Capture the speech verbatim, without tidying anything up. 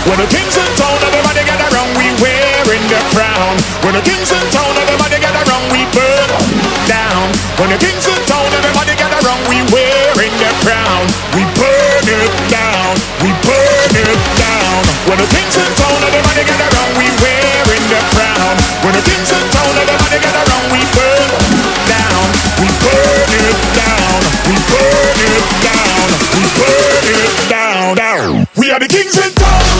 When the king's in town, everybody gather round, we wearing the crown. When the king's in town, everybody gather round, we burn down. When the king's in town, everybody gather round, we wearing the crown. We burn it down, we burn it down. When the king's in town, everybody gather round, we wearing the crown. When the king's in town, everybody gather round, we burn down, we burn it down, we burn it down, we burn it down, down. We are the kings in town.